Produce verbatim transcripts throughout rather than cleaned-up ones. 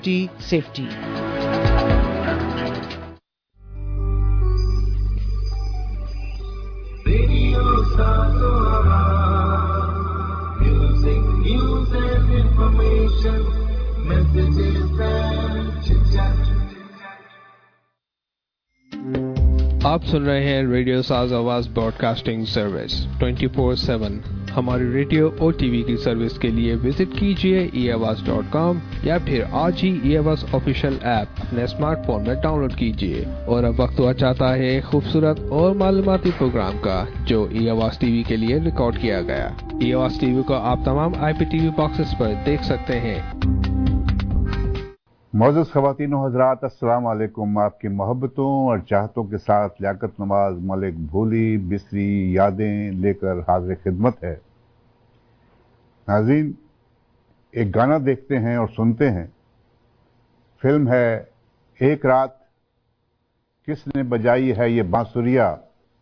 Safety. Radio Sazoa, music, news and information, messages and chit-chat. آپ سن رہے ہیں radio Saaz Awaaz broadcasting service twenty four seven. ہماری radio اور TV وی کی سروس کے لیے وزٹ کیجیے ای آواز ڈاٹ کام یا پھر آج ہی ای آواز آفیشیل ایپ اپنے اسمارٹ فون میں ڈاؤن لوڈ کیجیے. اور اب وقت ہوا چاہتا ہے خوبصورت اور معلوماتی پروگرام کا جو ای آواز ٹی وی کے لیے ریکارڈ کیا گیا. ای آواز ٹی وی کو آپ تمام آئی پی ٹی وی باکسز پر دیکھ سکتے ہیں. معزز خواتین و حضرات، السلام علیکم. آپ کی محبتوں اور چاہتوں کے ساتھ لیاقت نواز ملک بھولی بسری یادیں لے کر حاضر خدمت ہے. ناظرین، ایک گانا دیکھتے ہیں اور سنتے ہیں. فلم ہے ایک رات. کس نے بجائی ہے یہ بانسریا؟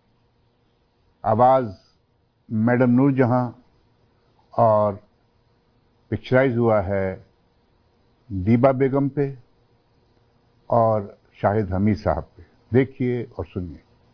آواز میڈم نور جہاں اور پکچرائز ہوا ہے دیبا بیگم پہ اور شاہد حمید صاحب پہ. دیکھیے اور سنیے.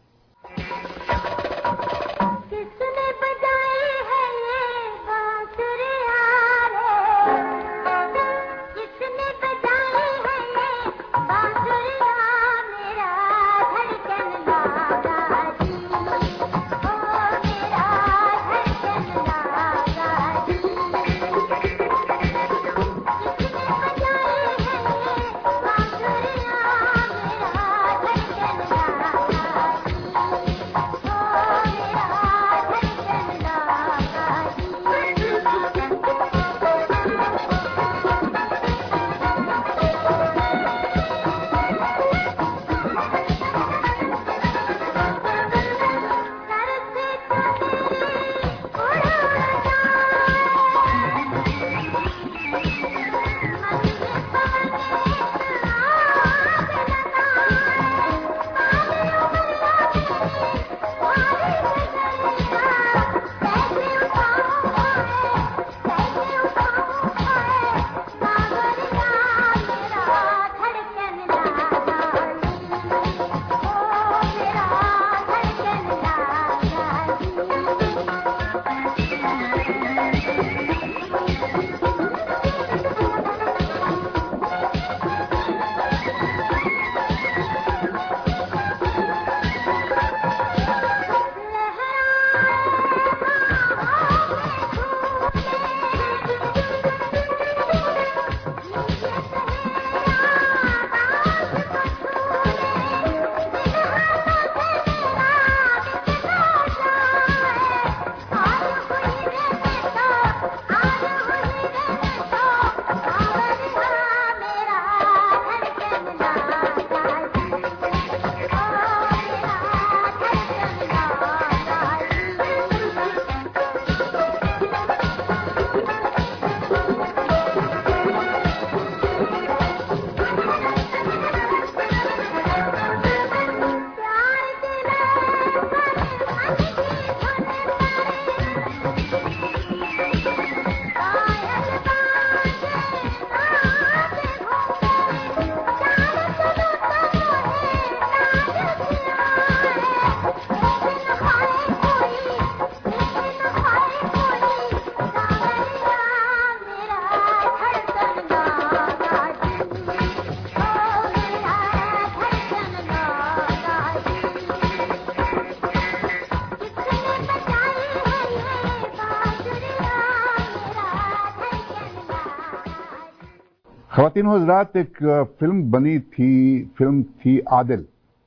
خواتین و حضرات، ایک فلم بنی تھی، فلم تھی عادل.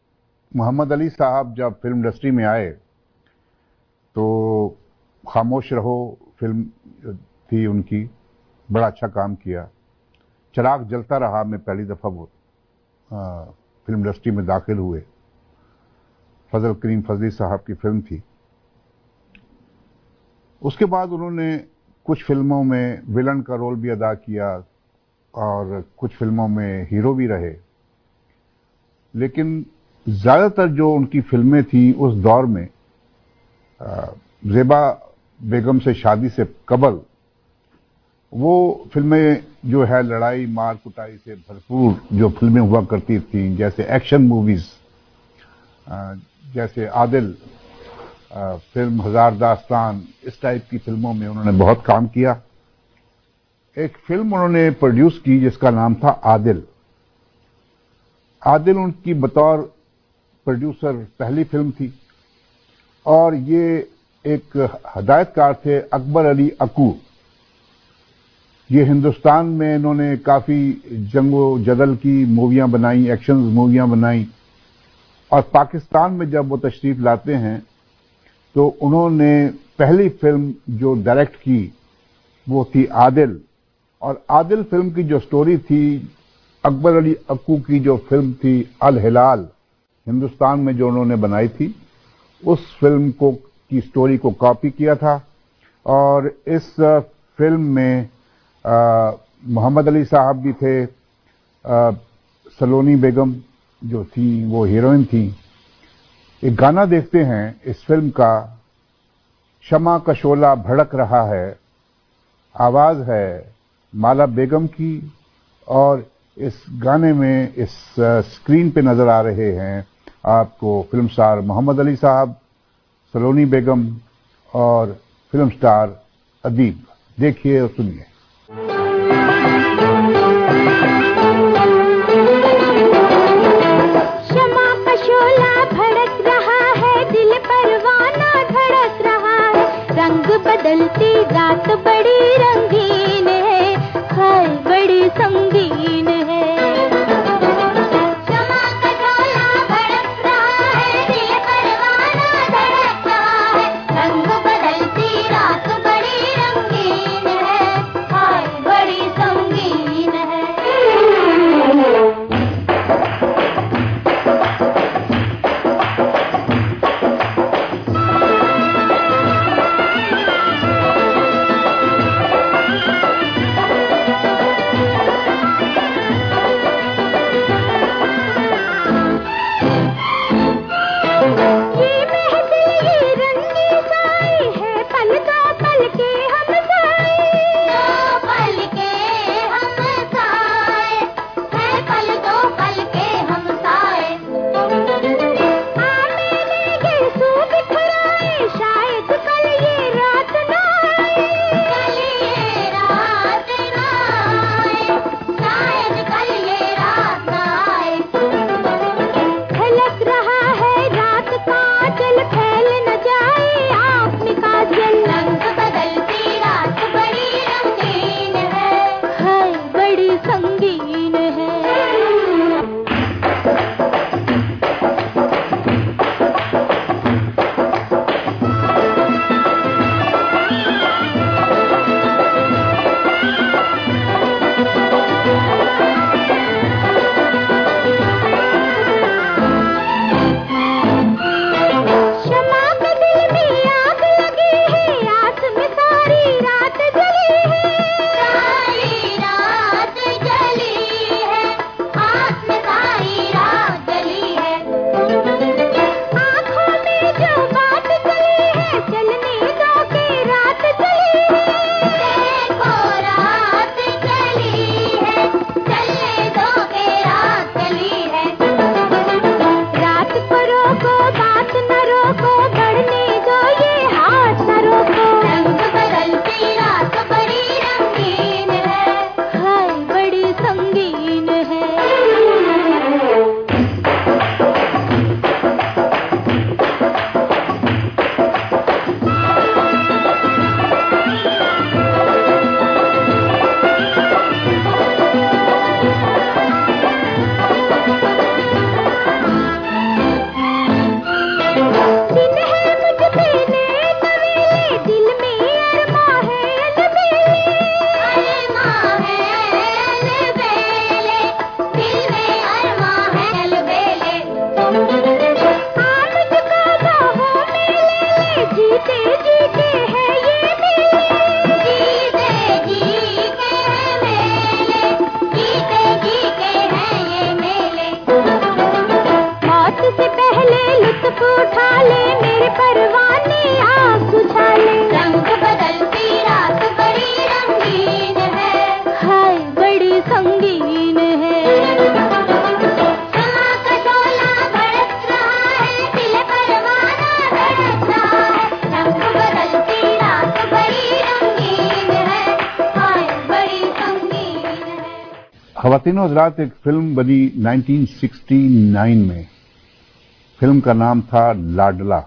محمد علی صاحب جب فلم انڈسٹری میں آئے تو خاموش رہو فلم تھی ان کی، بڑا اچھا کام کیا. چراغ جلتا رہا میں پہلی دفعہ وہ فلم انڈسٹری میں داخل ہوئے. فضل کریم فضلی صاحب کی فلم تھی. اس کے بعد انہوں نے کچھ فلموں میں ویلن کا رول بھی ادا کیا اور کچھ فلموں میں ہیرو بھی رہے. لیکن زیادہ تر جو ان کی فلمیں تھیں اس دور میں زیبا بیگم سے شادی سے قبل وہ فلمیں جو ہے لڑائی مار کٹائی سے بھرپور جو فلمیں ہوا کرتی تھیں، جیسے ایکشن موویز، جیسے عادل، فلم ہزار داستان، اس ٹائپ کی فلموں میں انہوں نے بہت کام کیا۔ ایک فلم انہوں نے پروڈیوس کی جس کا نام تھا عادل۔ عادل ان کی بطور پروڈیوسر پہلی فلم تھی، اور یہ ایک ہدایت کار تھے اکبر علی اکو۔ یہ ہندوستان میں انہوں نے کافی جنگ و جدل کی موویاں بنائیں، ایکشن موویاں بنائیں، اور پاکستان میں جب وہ تشریف لاتے ہیں تو انہوں نے پہلی فلم جو ڈائریکٹ کی وہ تھی عادل۔ اور عادل فلم کی جو سٹوری تھی، اکبر علی اکو کی جو فلم تھی الہلال، ہندوستان میں جو انہوں نے بنائی تھی، اس فلم کو کی سٹوری کو کاپی کیا تھا۔ اور اس فلم میں آ, محمد علی صاحب بھی تھے، آ, سلونی بیگم جو تھی وہ ہیروئن تھی۔ ایک گانا دیکھتے ہیں اس فلم کا، شمع کا شعلہ بھڑک رہا ہے، آواز ہے مالا بیگم کی، اور اس گانے میں اس اسکرین پہ نظر آ رہے ہیں آپ کو فلم سٹار محمد علی صاحب، سلونی بیگم اور فلم سٹار ادیب۔ دیکھیے اور سنیے۔ شمع کا شعلہ بھڑک رہا ہے، دل پروانہ دھڑک رہا ہے، رنگ بدلتی رات بڑی رنگین ہے، ہائے بڑی سنگین ہے۔ شمع کا شعلہ بھڑک رہا ہے، دل پروانہ دھڑک رہا ہے، رنگ بدلتی رات بڑی رنگین ہے، ख़वातीन और हज़रात, एक फिल्म बनी नाइनटीन सिक्सटी नाइन में। फिल्म का नाम था लाडला।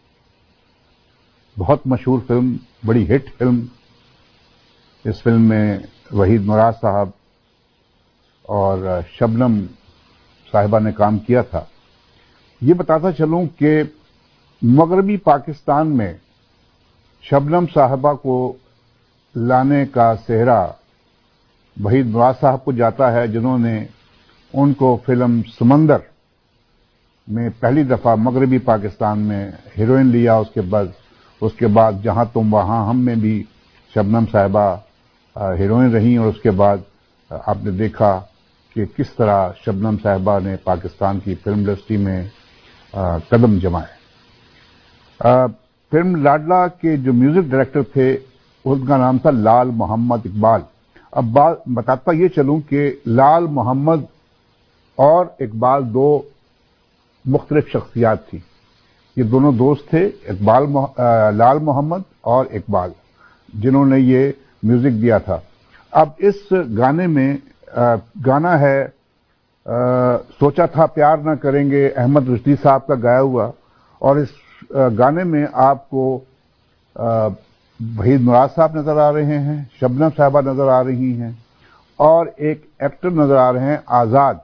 बहुत मशहूर फिल्म, बड़ी हिट फिल्म। इस फिल्म में वहीद मुराद साहब और शबनम साहिबा ने काम किया था। ये बताता चलूं कि मगरबी पाकिस्तान में शबनम साहिबा को लाने का सेहरा वहीद मुराद साहब को जाता है, जिन्होंने उनको फिल्म समंदर में पहली दफा मगरबी पाकिस्तान में हीरोइन लिया। उसके बाद उसके बाद जहां तुम वहां हम में भी शबनम साहिबा हीरोइन रही, और उसके बाद आपने देखा कि किस तरह शबनम साहिबा ने पाकिस्तान की फिल्म इंडस्ट्री में आ, कदम जमाए। आ, फिल्म लाडला के जो म्यूजिक डायरेक्टर थे उनका नाम था लाल मोहम्मद इकबाल। अब बात बताता ये चलूं कि लाल मोहम्मद और इकबाल दो मुख्तलिफ शख्सियात थी। ये दोनों दोस्त थे, इकबाल आ, लाल मोहम्मद और इकबाल, जिन्होंने ये म्यूजिक दिया था। अब इस गाने में आ, गाना है आ, सोचा था प्यार ना करेंगे, अहमद रुश्दी साहब का गाया हुआ। और इस आ, गाने में आपको वहीद मुराद साहब नजर आ रहे हैं, शबनम साहिबा नजर आ रही हैं, और एक एक्टर नजर आ रहे हैं आजाद,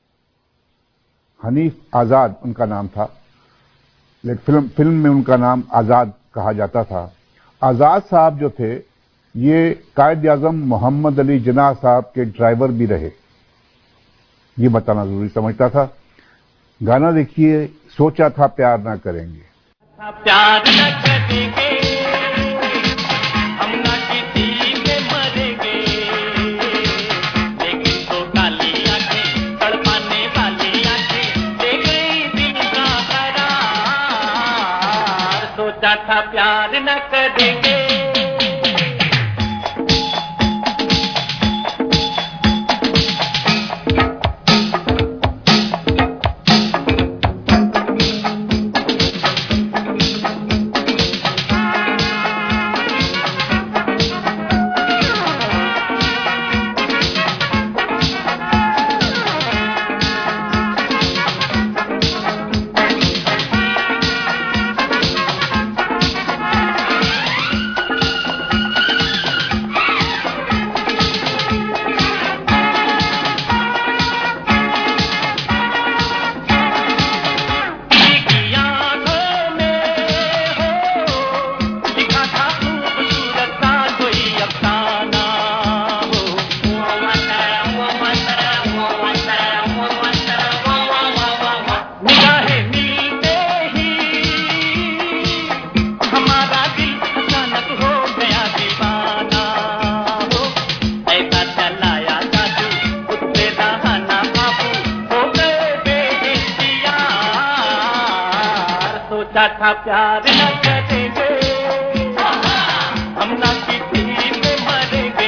हनीफ आजाद उनका नाम था, लेकिन फिल्म फिल्म में उनका नाम आजाद कहा जाता था। आजाद साहब जो थे ये कायद आजम मोहम्मद अली जिन्ना साहब के ड्राइवर भी रहे। ये बताना जरूरी समझता था। गाना देखिए, सोचा था प्यार ना करेंगे। प्यार न करेंगे, हम ना किसी में मरेंगे, लेकिन तो काली आंखें, तड़पाने वाली आंखें, ले गई दिल का करार। सोचा था प्यार न करेंगे। था प्यार न करेंगे, हम ना किसी में मरेंगे,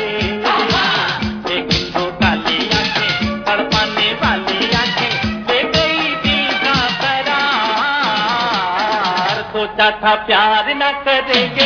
लेकिन वो काली आंखें, तड़पाने वाली आंखें, ले गई दिल का करार। सोचा था प्यार न करेंगे।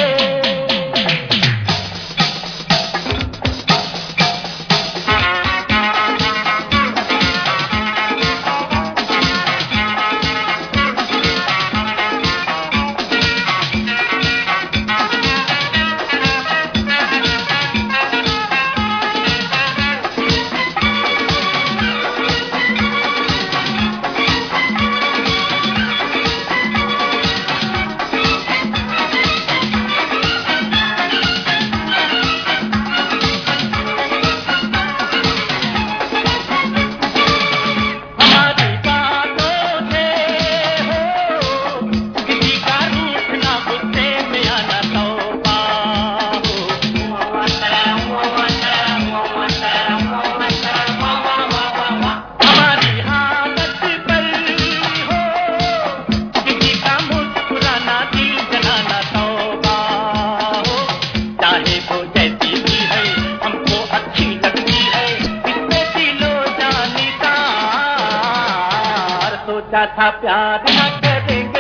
था प्यार न करेंगे,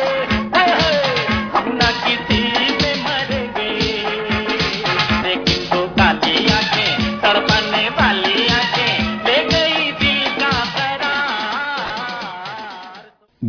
हम ना किसी में मरेंगे, लेकिन तो काली आंखें, तड़पाने वाली आंखें,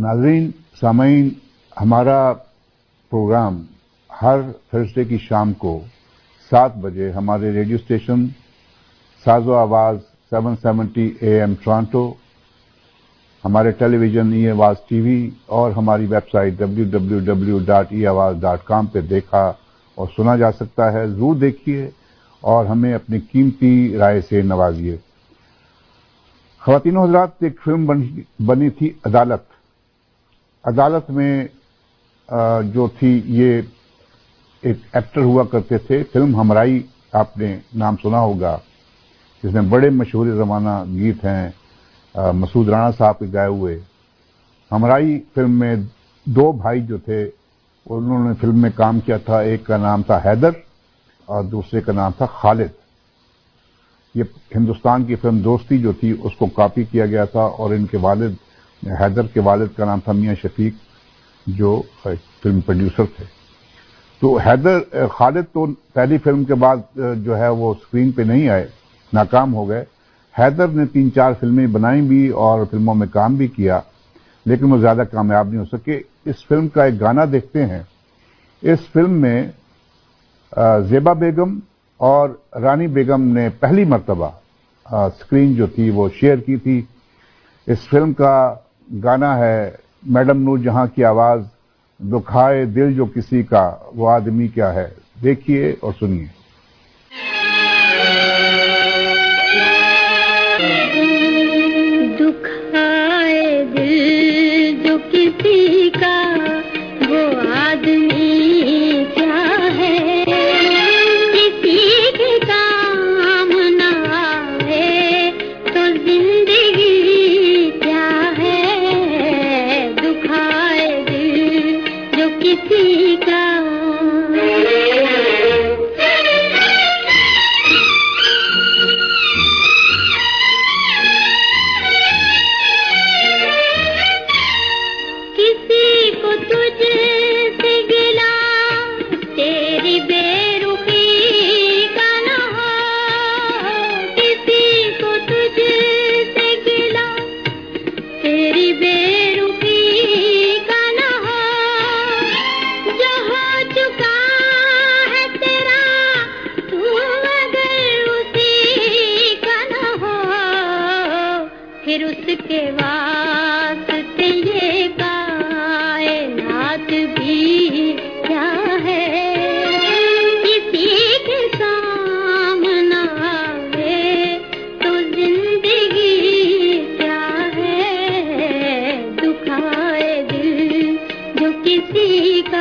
ناظرین سامعین، ہمارا پروگرام ہر تھرسڈے کی شام کو سات بجے ہمارے ریڈیو اسٹیشن ساز و Awaaz seven seventy A M Toronto, ہمارے television E Awaaz TV وی اور ہماری website W W W dot E Awaaz dot کام پہ دیکھا اور سنا جا سکتا ہے۔ ضرور دیکھیے اور ہمیں اپنی قیمتی رائے سے نوازیے۔ خواتین و حضرات، ایک فلم بنی, بنی تھی عدالت۔ عدالت میں جو تھی، یہ ایک ایکٹر ہوا کرتے تھے، فلم ہمرائی آپ نے نام سنا ہوگا، جس میں بڑے مشہور زمانہ گیت ہیں مسعود رانا صاحب کے گائے ہوئے۔ ہمرائی فلم میں دو بھائی جو تھے انہوں نے فلم میں کام کیا تھا، ایک کا نام تھا حیدر اور دوسرے کا نام تھا خالد۔ یہ ہندوستان کی فلم دوستی جو تھی اس کو کاپی کیا گیا تھا، اور ان کے والد حیدر کے والد کا نام تھا میاں شفیق، جو فلم پروڈیوسر تھے۔ تو حیدر خالد تو پہلی فلم کے بعد جو ہے وہ اسکرین پہ نہیں آئے، ناکام ہو گئے۔ حیدر نے تین چار فلمیں بنائی بھی اور فلموں میں کام بھی کیا، لیکن وہ زیادہ کامیاب نہیں ہو سکے۔ اس فلم کا ایک گانا دیکھتے ہیں۔ اس فلم میں زیبا بیگم اور رانی بیگم نے پہلی مرتبہ اسکرین جو تھی وہ شیئر کی تھی۔ اس فلم کا گانا ہے میڈم نور جہاں کی آواز، دکھائے دل جو کسی کا وہ آدمی کیا ہے۔ دیکھیے اور سنیے۔ دکھائے دل جو کسی کا وہ آدمی کیا ہے، کسی کے کام نہ آئے تو زندگی کیا ہے، دکھائے دل جو کسی کا۔ پھر اس کے واسطے یہ کائنات بھی کیا ہے، کسی کے سامنے آئے تو زندگی کیا ہے، دکھائے دل جو کسی کا۔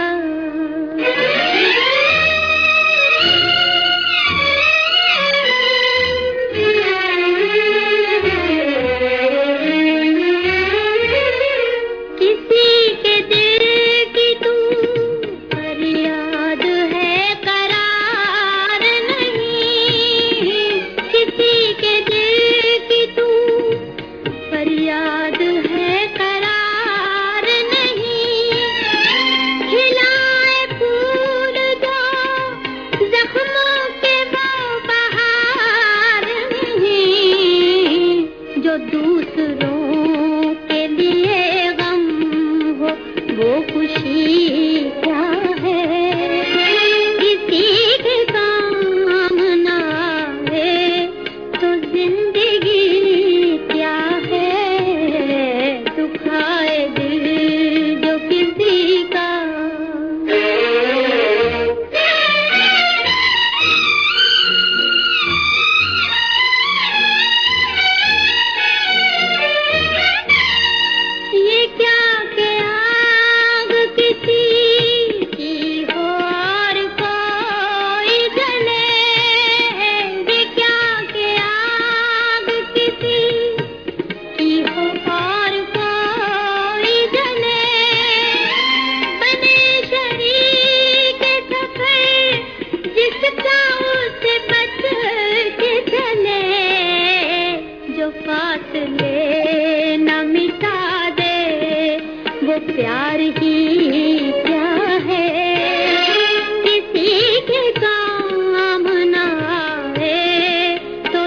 پیار ہی کیا ہے، کسی کے کام نہ آئے تو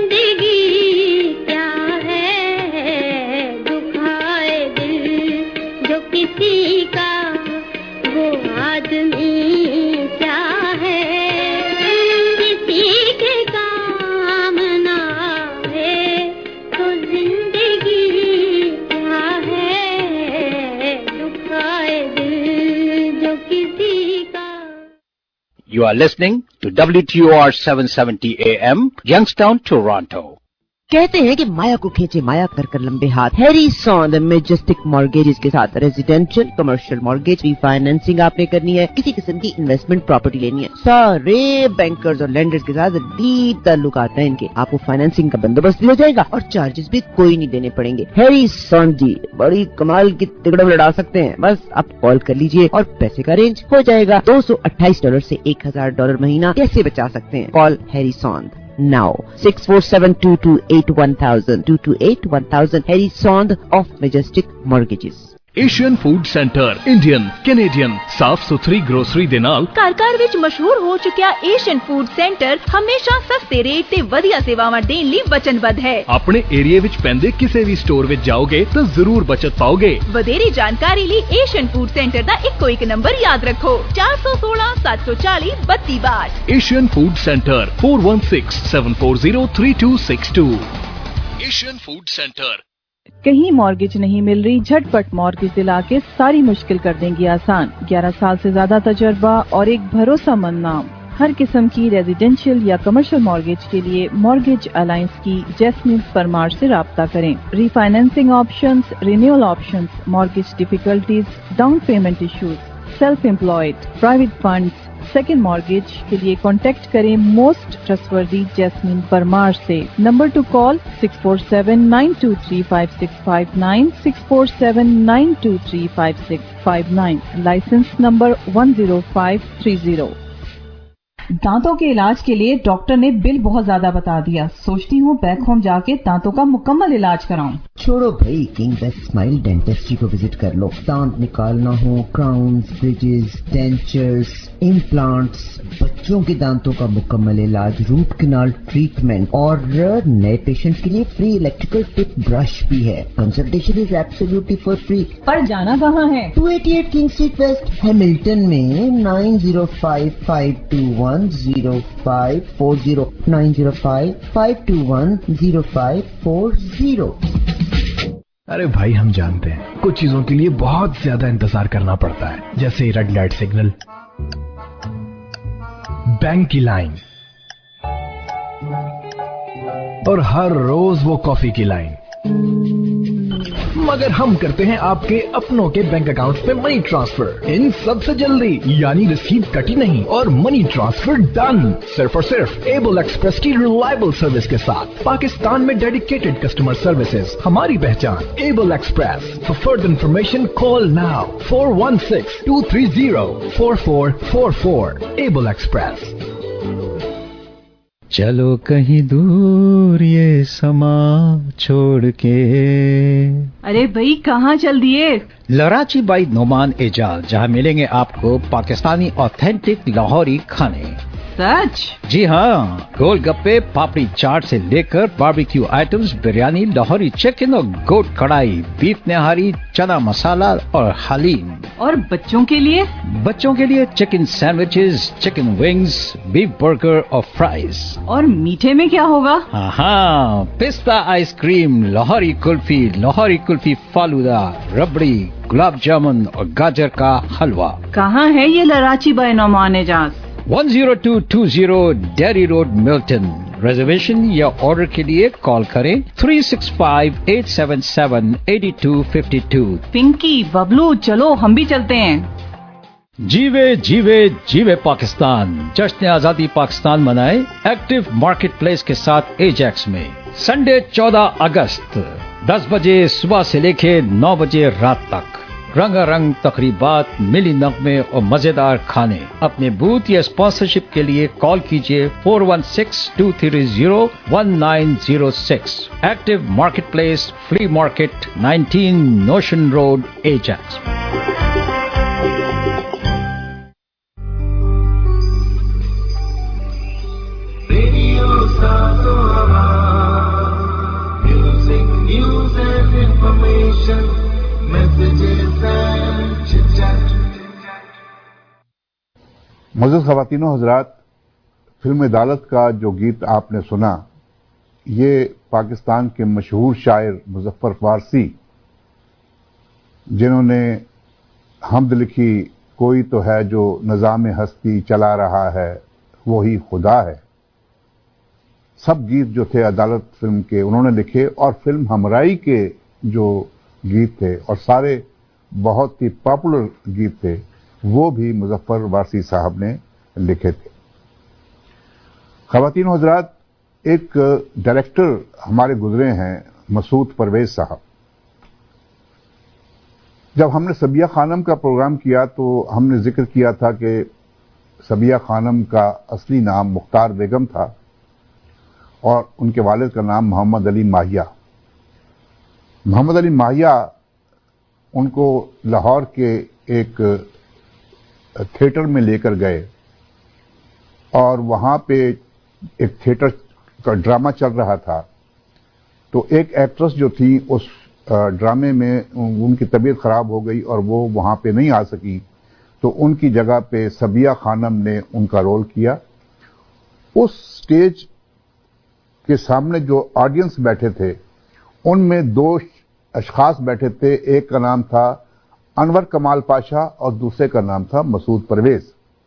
زندگی کیا ہے، دکھائے دل You are listening to W T O R seven seventy A M, Youngstown, Toronto. कहते हैं कि माया को खींचे माया कर कर लंबे हाथ। हैरी सॉन्द मैजेस्टिक मॉर्गेजेस के साथ रेजिडेंशियल कमर्शियल मॉर्गेज रीफाइनेंसिंग आपने करनी है, किसी किस्म की इन्वेस्टमेंट प्रॉपर्टी लेनी है, सारे बैंकर्स और लेंडर्स के साथ डीप ताल्लुकात हैं इनके। आपको फाइनेंसिंग का बंदोबस्त भी हो जाएगा और चार्जेस भी कोई नहीं देने पड़ेंगे। हैरी सॉन्द जी बड़ी कमाल की तिकड़म लड़ा सकते हैं, बस आप कॉल कर लीजिए और पैसे का अरेंज हो जाएगा। दो सौ अट्ठाईस डॉलर से एक हजार डॉलर महीना कैसे बचा सकते हैं? कॉल हैरी सॉन्द now. six four seven, two two eight, one thousand, two two eight, one thousand, Harry Sond of Majestic Mortgages. Asian Food Centre Indian Canadian ਸਾਫ਼ ਸੁਥਰੀ ਗਰੋਸਰੀ ਦੇ ਨਾਲ ਘਰ ਘਰ ਵਿੱਚ ਮਸ਼ਹੂਰ ਹੋ ਚੁੱਕਿਆ ਏਸ਼ੀਅਨ ਫੂਡ ਸੈਂਟਰ ਹਮੇਸ਼ਾ ਸਸਤੇ ਰੇਟ ਤੇ ਵਧੀਆ ਸੇਵਾਵਾਂ ਦੇਣ ਲਈ ਵਚਨਬੱਧ ਹੈ। ਆਪਣੇ ਏਰੀਆ ਵਿੱਚ ਪੈਂਦੇ ਕਿਸੇ ਵੀ ਸਟੋਰ ਵਿੱਚ ਜਾਓਗੇ ਤਾਂ ਜ਼ਰੂਰ ਬਚਤ ਪਾਓਗੇ। ਵਧੇਰੀ ਜਾਣਕਾਰੀ ਲਈ ਏਸ਼ੀਅਨ ਫੂਡ ਸੈਂਟਰ ਦਾ ਇੱਕੋ ਇੱਕ ਨੰਬਰ ਯਾਦ ਰੱਖੋ, ਚਾਰ ਸੌ ਸੋਲਾਂ ਸੱਤ ਸੌ ਚਾਲੀ ਬੱਤੀ ਬਾਹਠ। Asian Food Centre four one six, seven four zero, three two six two। Asian Food Centre. कहीं मॉर्गेज नहीं मिल रही, झटपट मॉर्गेज दिला के सारी मुश्किल कर देंगी आसान। ग्यारह साल से ज्यादा तजर्बा और एक भरोसामंद नाम। हर किस्म की रेजिडेंशियल या कमर्शियल मॉर्गेज के लिए मॉर्गेज अलायंस की जैस्मिन परमार से राब्ता करें। Refinancing options, renewal options, mortgage difficulties, down payment issues, self employed, private funds, second mortgage के लिए कॉन्टेक्ट करें मोस्ट ट्रस्टवर्दी जैस्मिन परमार से। Number to call six four seven, nine two three, five six five nine, six four seven, nine two three, five six five nine. Licence number one zero five three zero. दांतों के इलाज के लिए doctor ने bill बहुत ज्यादा बता दिया, सोचती हूँ बैक होम जाके दांतों का मुकम्मल इलाज कराऊं। छोड़ो भाई, किंग बेस्ट स्माइल डेंटिस्ट्री को विजिट कर लो। दांत निकालना हो, क्राउन्स, ब्रिजेस, डेंचर्स, इम्प्लांट्स, बच्चों के दांतों का मुकम्मल इलाज, रूट कैनाल ट्रीटमेंट और नए पेशेंट्स के लिए फ्री इलेक्ट्रिकल टिप ब्रश भी है। Consultation is absolutely for free. पर जाना कहाँ है? Two eighty eight King Street West, Hamilton में nine zero five, five two one, zero five four zero, nine zero five, five two one, zero five four zero. अरे भाई, हम जानते हैं कुछ चीजों के लिए बहुत ज्यादा इंतजार करना पड़ता है, जैसे रेड लाइट सिग्नल, बैंक की लाइन और हर रोज वो कॉफी की लाइन। मगर हम करते हैं आपके अपनों के बैंक अकाउंट में मनी ट्रांसफर इन सबसे जल्दी, यानी रिसीव कटी नहीं और मनी ट्रांसफर डन, सिर्फ और सिर्फ एबल एक्सप्रेस की रिलायबल सर्विस के साथ। पाकिस्तान में डेडिकेटेड कस्टमर सर्विसेज हमारी पहचान, Able Express. For further information call now four one six, two three zero, four four four four. Able Express. चलो कहीं दूर ये समा छोड़ के। अरे भाई, कहाँ चल दिए? लराची बाई नोमान एजाज, जहाँ मिलेंगे आपको पाकिस्तानी ऑथेंटिक लाहौरी खाने। सच? जी हाँ, गोलगप्पे, पापड़ी चाट से लेकर barbecue items, biryani, Lahori chicken और गोट कढ़ाई, बीफ निहारी, चना मसाला और हलीम। और बच्चों के लिए? बच्चों के लिए chicken sandwiches, chicken wings, beef burger और फ्राइज। और मीठे में क्या होगा? हाँ, पिस्ता आइसक्रीम, लाहौरी कुल्फी, लाहौरी कुल्फी फालूदा, रबड़ी, गुलाब जामुन और गाजर का हलवा। कहाँ है ये Larachi by Noman Ejaz? one zero two two zero Derry Road, Milton। Reservation या ऑर्डर के लिए कॉल करें three six five, eight seven seven, eight two five two। Pinky, Bablu, चलो हम भी चलते हैं। जीवे जीवे जीवे पाकिस्तान। जश्न आजादी पाकिस्तान मनाए एक्टिव मार्केट प्लेस के साथ एजेक्स में। संडे चौदह अगस्त दस बजे सुबह से लेके नौ बजे रात तक। रंगारंग तकरीबात, मिली नगमे और मजेदार खाने। अपने बूथ या स्पॉन्सरशिप के लिए कॉल कीजिए four one six, two three zero, one nine zero six. Active Market Place, flea market, nineteen Notion Road, Ajax. Radio सातो Awaz, music, news and information, messages and chit chat. मुअज़्ज़ज़ ख़वातीनो हज़रात, film अदालत का जो गीत आपने सुना, ये पाकिस्तान के मशहूर शायर मुज़फ़्फ़र फ़ारसी, जिन्होंने हमद लिखी کوئی تو ہے جو نظام ہستی چلا رہا ہے وہی خدا ہے، سب گیت جو تھے عدالت فلم کے انہوں نے لکھے، اور فلم ہمرائی کے جو گیت تھے اور سارے بہت ہی پاپولر گیت تھے وہ بھی مظفر وارثی صاحب نے لکھے تھے۔ خواتین و حضرات، ایک ڈائریکٹر ہمارے گزرے ہیں مسعود پرویز صاحب۔ جب ہم نے سبیہ خانم کا پروگرام کیا تو ہم نے ذکر کیا تھا کہ سبیہ خانم کا اصلی نام مختار بیگم تھا اور ان کے والد کا نام محمد علی ماہیہ۔ محمد علی ماہیہ ان کو لاہور کے ایک تھیٹر میں لے کر گئے اور وہاں پہ ایک تھیٹر کا ڈرامہ چل رہا تھا، تو ایک ایکٹریس جو تھی اس ڈرامے میں ان کی طبیعت خراب ہو گئی اور وہ وہاں پہ نہیں آ سکی، تو ان کی جگہ پہ سبیہ خانم نے ان کا رول کیا۔ اس سٹیج کے سامنے جو آڈینس بیٹھے تھے ان میں دو اشخاص بیٹھے تھے، ایک کا نام تھا انور کمال پاشا اور دوسرے کا نام تھا مسعود پرویز۔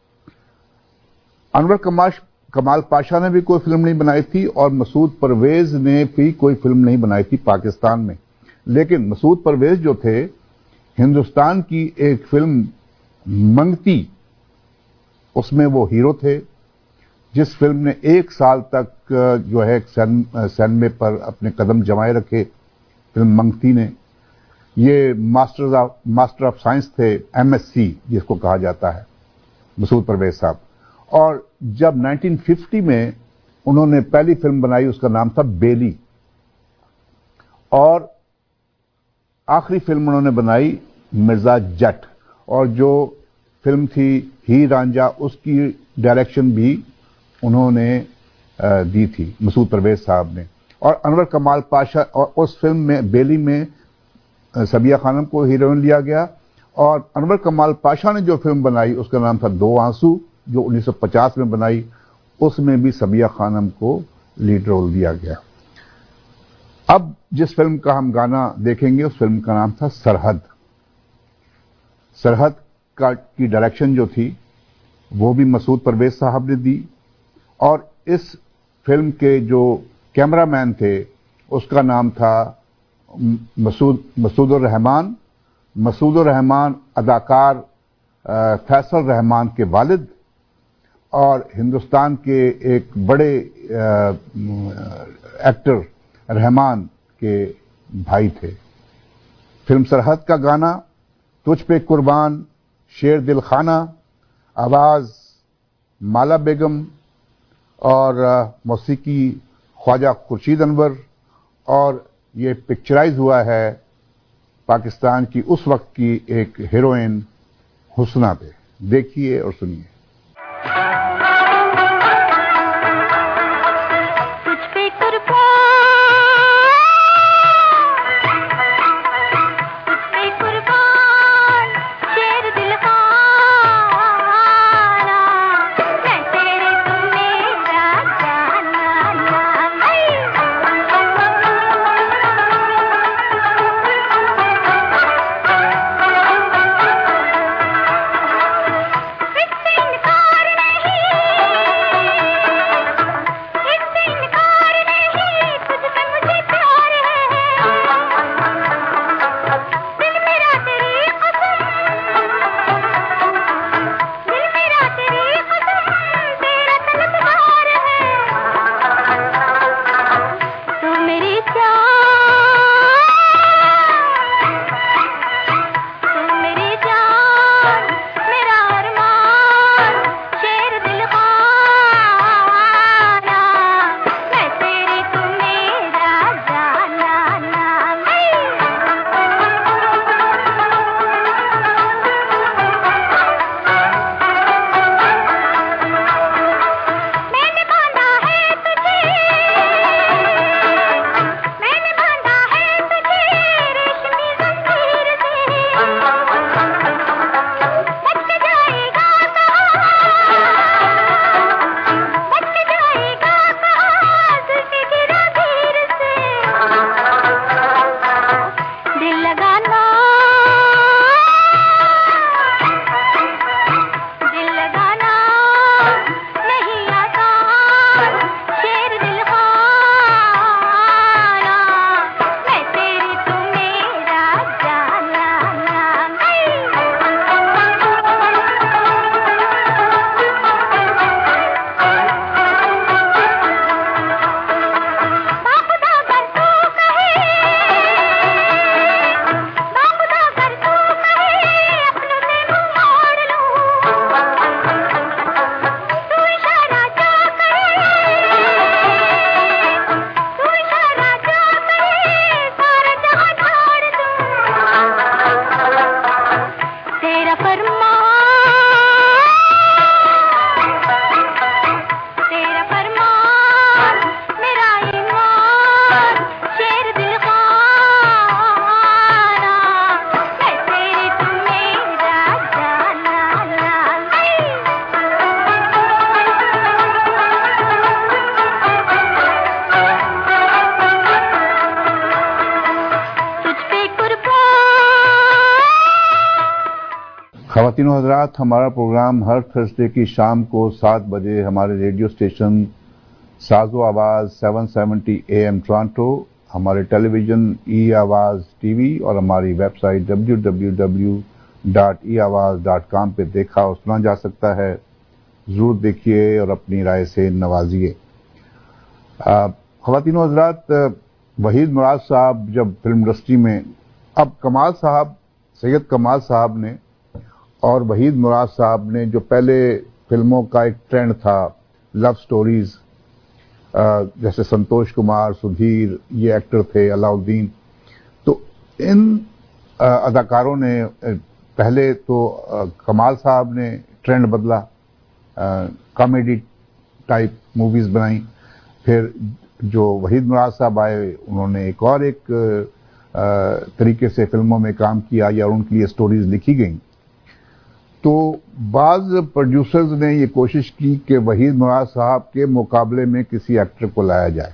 انور کمال پاشا نے بھی کوئی فلم نہیں بنائی تھی اور مسعود پرویز نے بھی کوئی فلم نہیں بنائی تھی پاکستان میں، لیکن مسعود پرویز جو تھے ہندوستان کی ایک فلم منگتی اس میں وہ ہیرو تھے، جس فلم نے ایک سال تک جو ہے سینمے پر اپنے قدم جمائے رکھے، فلم منگتی نے۔ یہ master of master of science تھے، ایم ایس سی جس کو کہا جاتا ہے، مسعود پرویز صاحب۔ اور جب نائنٹین ففٹی میں انہوں نے پہلی فلم بنائی اس کا نام تھا بیلی، اور آخری فلم انہوں نے بنائی مرزا جٹ، اور جو فلم تھی ہی رانجھا اس کی ڈائریکشن بھی انہوں نے دی تھی مسعود پرویز صاحب نے۔ اور انور کمال پاشا، اور اس فلم میں بیلی میں سبیہ خانم کو ہیروئن لیا گیا، اور انور کمال پاشا نے جو فلم بنائی اس کا نام تھا دو آنسو جو انیس سو پچاس میں بنائی، اس میں بھی سبیہ خانم کو لیڈ رول دیا گیا۔ اب جس فلم کا ہم گانا دیکھیں گے اس فلم کا نام تھا سرحد۔ سرحد کا کی ڈائریکشن جو تھی وہ بھی مسعود پرویز صاحب نے دی، اور اس فلم کے جو کیمرہ مین تھے اس کا نام تھا مسعود مسعود الرحمان۔ مسعود الرحمان اداکار فیصل رحمان کے والد اور ہندوستان کے ایک بڑے ایکٹر رحمان کے بھائی تھے۔ فلم سرحد کا گانا تجھ پہ قربان، شیر دل خانہ، آواز مالا بیگم اور موسیقی خواجہ خورشید انور، اور یہ پکچرائز ہوا ہے پاکستان کی اس وقت کی ایک ہیروئن حسنہ پہ۔ دیکھیے اور سنیے۔ Sing ख़वातीन और हज़रात, हमारा प्रोग्राम हर थर्सडे की शाम को सात बजे हमारे रेडियो स्टेशन साजो आवाज़ सात सौ सत्तर ए एम टोरंटो, हमारे टेलीविज़न ई आवाज़ टीवी और हमारी website W W W dot E Awaz dot com पे देखा और सुना जा सकता है। ज़रूर देखिए और अपनी राय से नवाजिए। ख़वातीन और हज़रात, वहीद मुराद साहब जब फिल्म इंडस्ट्री में, अब कमाल साहब, सैयद कमाल साहब ने और वहीद मुराद साहब ने, जो पहले फिल्मों का एक ट्रेंड था लव स्टोरीज, जैसे संतोष कुमार, सुधीर, ये एक्टर थे, अलाउद्दीन, तो इन अदाकारों ने पहले तो कमाल साहब ने ट्रेंड बदला, कॉमेडी टाइप मूवीज बनाई, फिर जो वहीद मुराद साहब आए उन्होंने एक और एक तरीके से फिल्मों में काम किया या उनके लिए स्टोरीज लिखी गई। तो बाज प्रोड्यूसर्स ने ये कोशिश की कि वहीद मुराद साहब के मुकाबले में किसी एक्टर को लाया जाए,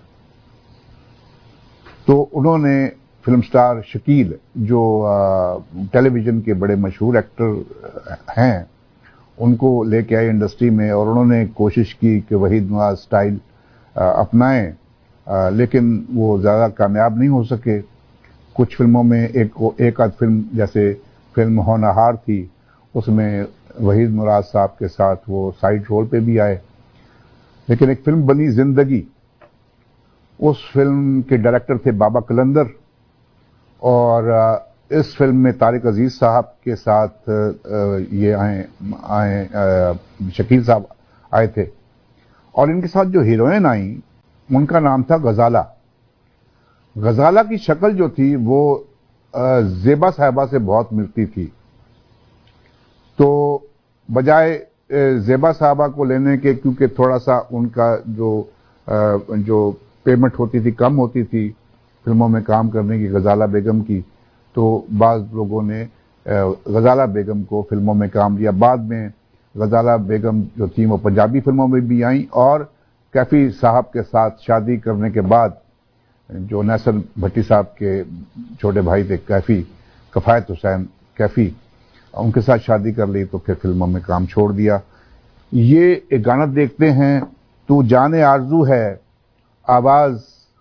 तो उन्होंने फिल्म स्टार शकील, जो टेलीविजन के बड़े मशहूर एक्टर हैं, उनको लेके आए इंडस्ट्री में और उन्होंने कोशिश की कि वहीद मुराद स्टाइल अपनाएं, लेकिन वो ज़्यादा कामयाब नहीं हो सके। कुछ फिल्मों में एक एक आध फिल्म, जैसे फिल्म होनहार थी, उसमें वहीद मुराद साहब के साथ वो साइड रोल पे भी आए। लेकिन एक फिल्म बनी जिंदगी, उस फिल्म के डायरेक्टर थे बाबा कलंदर और इस फिल्म में तारिक अजीज साहब के साथ ये आए आए शकील साहब आए थे और इनके साथ जो हीरोइन आई उनका नाम था गजाला। गजाला की शक्ल जो थी वो जेबा साहिबा से बहुत मिलती थी, तो बजाय जेबा साहबा को लेने के, क्योंकि थोड़ा सा उनका जो जो पेमेंट होती थी कम होती थी फिल्मों में काम करने की गजाला बेगम की, तो बाज़ लोगों ने गजाला बेगम को फिल्मों में काम लिया। बाद में गजाला बेगम जो थी वो पंजाबी फिल्मों में भी आई और कैफी साहब के साथ शादी करने के बाद, जो नैसल भट्टी साहब के छोटे भाई थे कैफी, कफायत हुसैन कैफी, उनके साथ शादी कर ली तो फिर फिल्मों में काम छोड़ दिया। ये एक गाना देखते हैं, तू जाने आरजू है, आवाज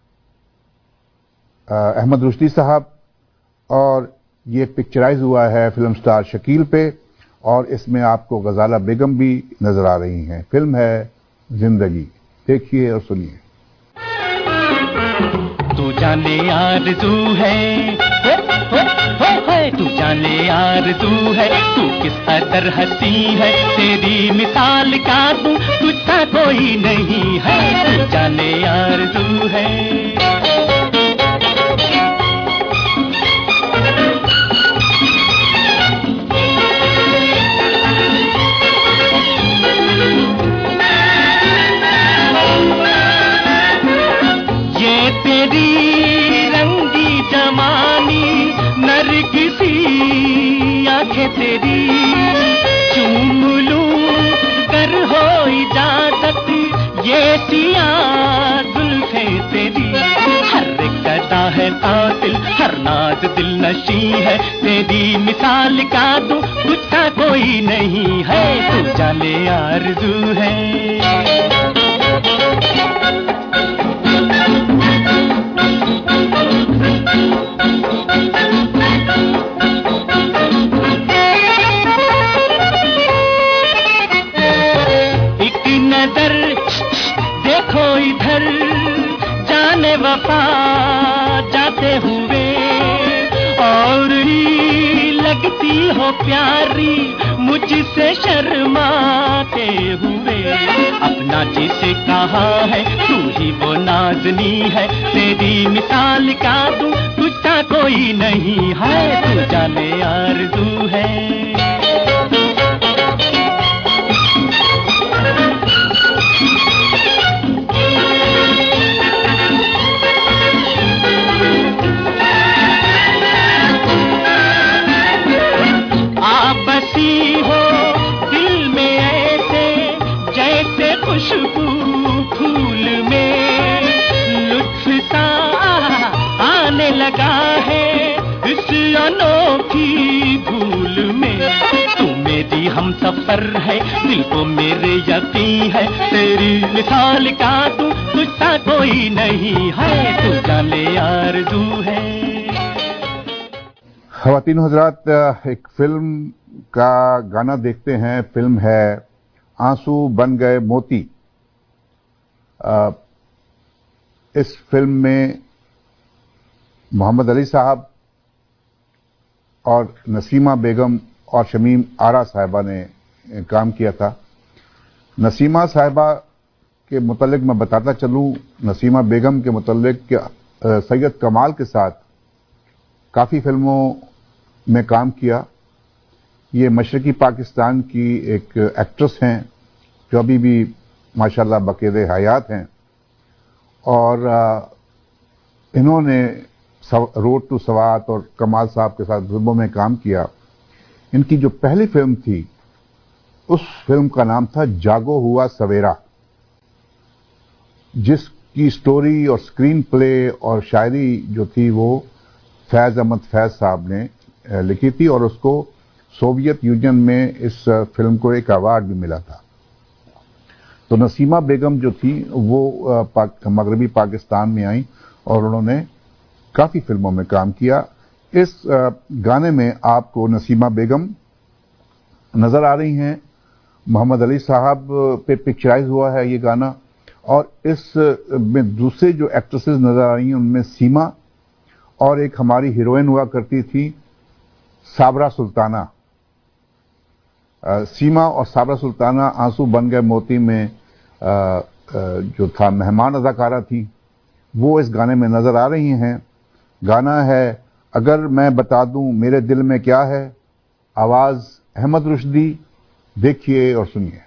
अहमद रुश्दी साहब, और ये पिक्चराइज हुआ है फिल्म स्टार शकील पे और इसमें आपको गजाला बेगम भी नजर आ रही हैं। फिल्म है जिंदगी, देखिए और सुनिए। तू जाने आरज़ू है, हो, हो, हो, है तू जाने आरज़ू है, तू किस कदर हंसी है, तेरी मिसाल का तू तुझसा कोई नहीं है, तू जाने आरज़ू है। तेरी चूम लूं कर हो इजाजत, ये सिया जुल्फे तेरी, हर कदा है कातिल, हर नाज दिल नशी है, तेरी मिसाल का तू तुझसा कोई नहीं है, तू जाने आरज़ू है। इधर जाने वफा जाते हुए, और ही लगती हो प्यारी मुझसे शर्माते हुए, अपना जिसे कहा है तू ही वो नाज़नी है, तेरी मिसाल का तू तुझसा कोई नहीं है, तू जाने आरज़ू है। हो दिल में ऐसे जैसे खुशबू फूल में, लुत्फ सा आने लगा है इस अनोखी भूल में, तुम्हें हम सफर है, दिल को मेरे यकीन है, तेरी मिसाल का तू तुझसा कोई नहीं है, तू जाने आरज़ू है। ख़वातीन हज़रात, एक फिल्म का गाना देखते हैं। फिल्म है आंसू बन गए मोती। आ, इस फिल्म में मोहम्मद अली साहब और नसीमा बेगम और शमीम आरा साहिबा ने काम किया था। नसीमा साहिबा के मुतल्लिक मैं बताता चलूं, नसीमा बेगम के मुतल्लिक कि सैयद कमाल के साथ काफ़ी फिल्मों में काम किया। ये मशरकी पाकिस्तान की एक एक्ट्रेस हैं जो अभी भी माशाल्लाह बक़ीदे हयात हैं, और इन्होंने रोड टू सवात और कमाल साहब के साथ फिल्मों में काम किया। इनकी जो पहली फिल्म थी उस फिल्म का नाम था जागो हुआ सवेरा, जिसकी स्टोरी और स्क्रीन प्ले और शायरी जो थी वो फैज अहमद फैज साहब ने लिखी थी, और उसको सोवियत यूनियन में इस फिल्म को एक अवार्ड भी मिला था। तो नसीमा बेगम जो थी वो पाक, मगरबी पाकिस्तान में आई और उन्होंने काफ़ी फिल्मों में काम किया। इस गाने में आपको नसीमा बेगम नज़र आ रही हैं, मोहम्मद अली साहब पे पिक्चराइज हुआ है ये गाना, और इस में दूसरे जो एक्ट्रेसेस नज़र आ रही हैं उनमें सीमा और एक हमारी हीरोइन हुआ करती थी साबरा सुल्ताना। आ, सीमा और साबरा सुल्ताना आंसू बन गए मोती में आ, आ, जो था मेहमान अदाकारा थी, वो इस गाने में नज़र आ रही हैं। गाना है अगर मैं बता दूं मेरे दिल में क्या है, आवाज़ अहमद रुश्दी। देखिए और सुनिए।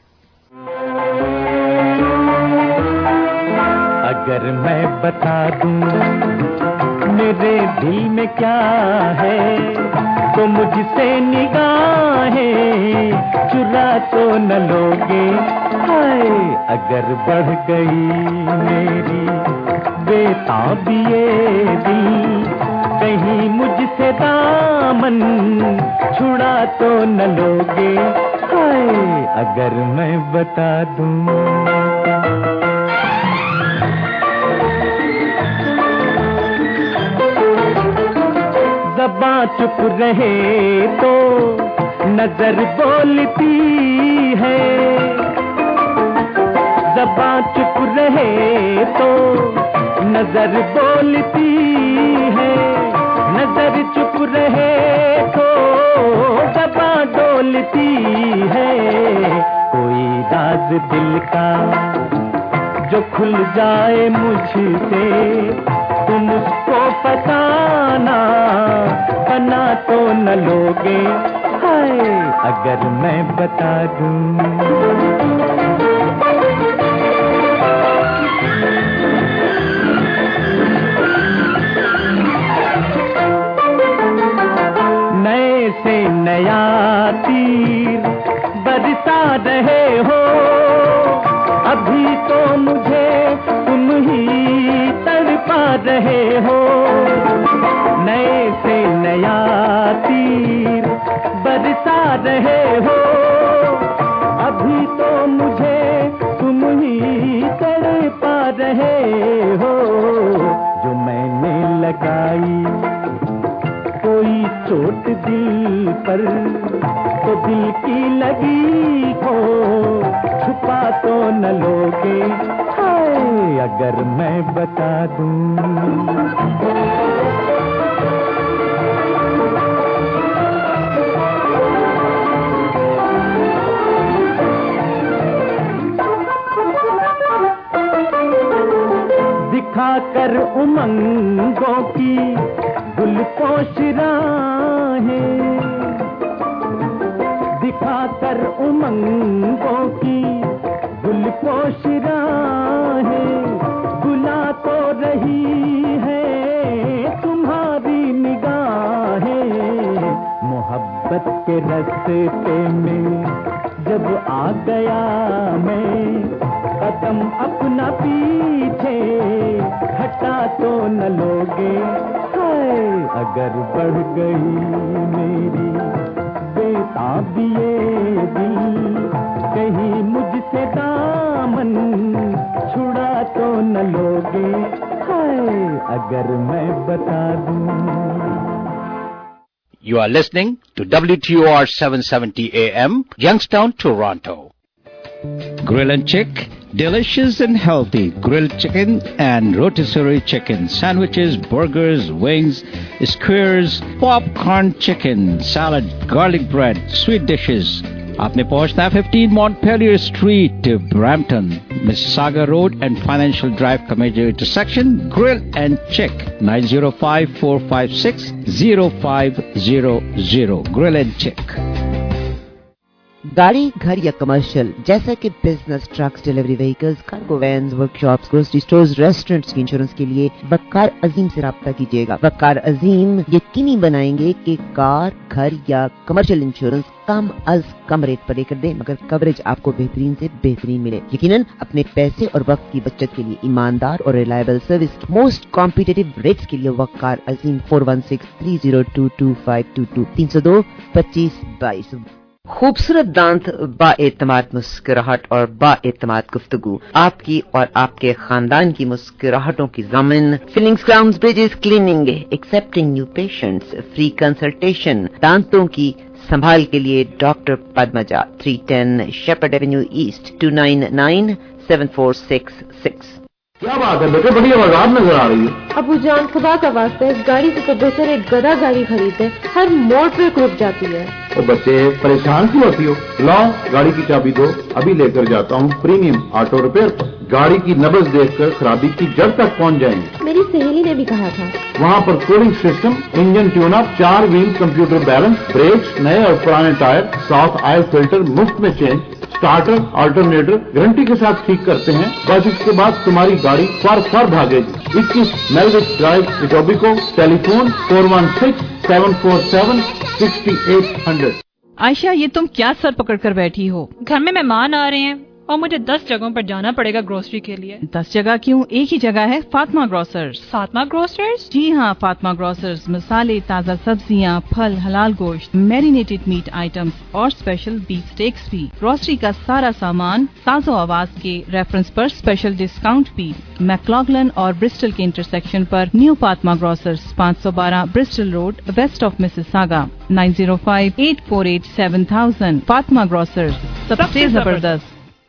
अगर मैं बता दूं मेरे दिल में क्या है, तो मुझसे निगाहें चुरा तो न लोगे। हाय अगर बढ़ गई मेरी बेताबिए दिल, कहीं मुझसे दामन छुड़ा तो न लोगे। हाय अगर मैं बता दूं। ज़बां चुप रहे तो नजर बोलती है, ज़बां चुप रहे तो नजर बोलती है, नजर चुप रहे तो ज़बां डोलती है। कोई राज दिल का जो खुल जाए मुझसे, तुम उसको फसाना बना तो न लोगे। हाय अगर मैं बता दूं। नए से नया तीर बरसा रहे हो, अभी तो मुझे तुम ही तड़पा रहे हो। नए से नया तीर बरसा रहे हो, अभी तो मुझे तुम ही तड़पा रहे हो। जो मैंने लगाई कोई चोट दिल पर, तो दिल की लगी हो छुपा तो न लोगे। हाय अगर मैं बता दूं। दिखाकर उमंगों की गुलपोश राहें, दिखाकर उमंगों की गुलपोश राहें, बुला तो रही है तुम्हारी निगाहें। मोहब्बत के रास्ते में जब आ गया मैं, कदम अपना पीछे हटा तो न लोगे। हाय अगर बढ़ गई मेरी बेताब ये दिल कहीं मुझसे दामन छुड़ा तो न लोगे, हाय अगर मैं बता दूं. You are listening to W T O R seven seventy A M, Youngstown, Toronto. Grill and Chick, delicious and healthy grilled chicken and rotisserie chicken, sandwiches, burgers, wings, skewers, popcorn chicken, salad, garlic bread, sweet dishes. आपने पहुंचना है fifteen Montpelier Street, Brampton, Mississauga Road and Financial Drive का major intersection. Grill and Chick, nine zero five, four five six, zero five zero zero. Grill and Chick. गाड़ी, घर या commercial जैसा कि business, trucks, delivery vehicles, cargo vans, workshops, grocery stores, restaurants की insurance के लिए वकार अजीम से राब्ता कीजिएगा. वकार अजीम यकीनी बनाएंगे कि कार, घर या कमर्शियल इंश्योरेंस कम अज कम रेट पर लेकर दे, मगर कवरेज आपको बेहतरीन से बेहतरीन मिले. यकीनन अपने पैसे और वक्त की बचत के लिए ईमानदार और reliable service, most competitive rates के लिए Waqar Azeem four one six three zero two two five two two तीन सौ दो पच्चीस बाईस. खूबसूरत दांत, बाएतमाद मुस्कुराहट और बाएतमाद गुफ्तगू, आपकी और आपके खानदान की मुस्कुराहटों की ज़मीन. Fillings, crowns, bridges, cleaning, accepting new patients, free consultation. दांतों की संभाल के लिए doctor Padmaja, three ten Sheppard Avenue East, two nine nine seven four six six. क्या बात है बेटे, बड़ी आवाज नजर आ रही है. अबू जान, खुदा का वास्ता इस गाड़ी से तो बेहतर एक गधा गाड़ी खरीदे, हर मोड़ पे रुक जाती है. ओ बच्चे, परेशान क्यों होती हो? लाओ गाड़ी की चाबी दो, अभी लेकर जाता हूँ प्रीमियम ऑटो रिपेयर पर. गाड़ी की नब्ज देखकर खराबी की जड़ तक पहुँच जाएंगे. मेरी सहेली ने भी कहा था. वहाँ पर cooling system, engine tune up, चार व्हील कंप्यूटर बैलेंस, ब्रेक्स, नए और पुराने टायर, साफ ऑयल फिल्टर मुफ्त में चेंज, स्टार्टर, अल्टरनेटर गारंटी के साथ ठीक करते हैं. बस इसके बाद तुम्हारी गाड़ी फर फर भागेगी. इक्कीस Melwich Drive, Etobicoke. Telephone four one six seven four seven sixty eight hundred. Ayesha, ये तुम क्या सर पकड़ कर बैठी हो? घर में मेहमान आ रहे हैं और मुझे दस जगहों पर जाना पड़ेगा ग्रोसरी के लिए. दस जगह क्यों, एक ही जगह है, फातिमा ग्रोसर्स. फातिमा ग्रोसर्स? जी हाँ, फातिमा ग्रोसर्स मसाले, ताज़ा सब्जियाँ, फल, हलाल गोश्त, मैरिनेटेड मीट आइटम्स और स्पेशल बीफ स्टेक्स भी. ग्रोसरी का सारा सामान साजो आवाज के रेफरेंस पर स्पेशल डिस्काउंट भी. मैक्लॉगलन और ब्रिस्टल के इंटरसेक्शन पर न्यू फातिमा ग्रोसर्स, पाँच सौ बारह Bristol Road, West of Mississauga, nine zero five eight four eight seven thousand. Fatima Grocers, सबसे जबरदस्त.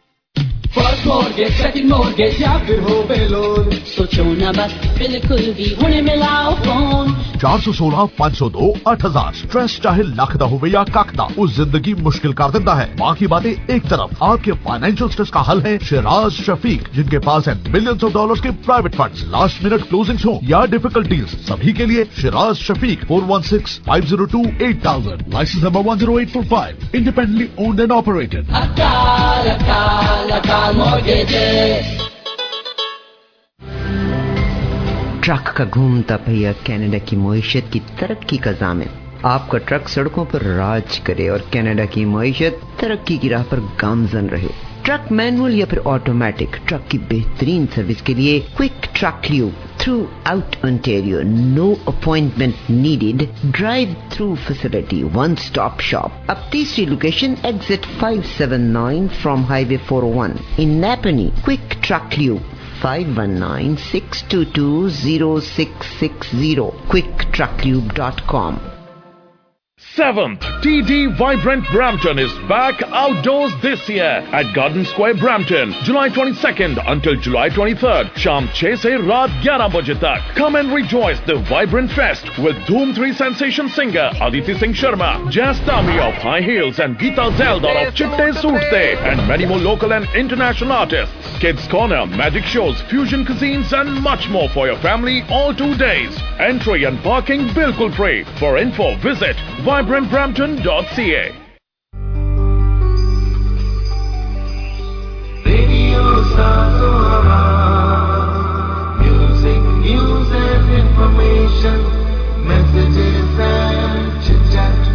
फर्स्ट मॉर्गेज, सेकंड मॉर्गेज या फिर हो बेलोन, सोचो ना बस बिल्कुल भी हुणे मिलाओ फोन. चार सौ सोलह पाँच सौ दो आठ हजार. स्ट्रेस चाहे लख दा होवे या कख दा, उस जिंदगी मुश्किल कर देता है. बाकी बातें एक तरफ, आपके फाइनेंशियल स्ट्रेस का हल है शिराज शफीक, जिनके पास है मिलियंस ऑफ डॉलर्स के private funds. Last minute closings हो या डिफिकल्टीज, सभी के लिए Shiraz Shafiq. Four one six five zero two eight thousand. Licence number one zero eight four five. Independently owned and operated. अकाल अकाल अकाल ट्रक का घूमता पहिया कनाडा की मईशत की तरक्की का ज़ामिन. आपका ट्रक सड़कों पर राज करे और कनाडा की मईशत तरक्की की राह पर गामजन रहे. ट्रक मैनुअल या फिर ऑटोमेटिक, ट्रक की बेहतरीन सर्विस के लिए Quick Truck Lube throughout Ontario. No appointment needed. Drive through facility, one stop shop. अब तीसरी location exit five seven nine from highway four O one in Napanee. Quick Truck Lube five one nine six two two zero six six zero. Quick Truck Lube dot com. Seventh T D Vibrant Brampton is back outdoors this year at Garden Square Brampton, July twenty-second until July twenty-third. Sham छह से रात ग्यारह बजे तक. Come and rejoice the Vibrant Fest with Dhoom three sensation singer Aditi Singh Sharma, Jazz Tami of High Heels and Geeta Zeldar of Chitte Surte, and many more local and international artists. Kids Corner, magic shows, fusion cuisines and much more for your family all two days. Entry and parking bilkul free. For info, visit vibrant brampton dot c a. Radio Sazo Awaaz, music, news and information, messages and chit-chat.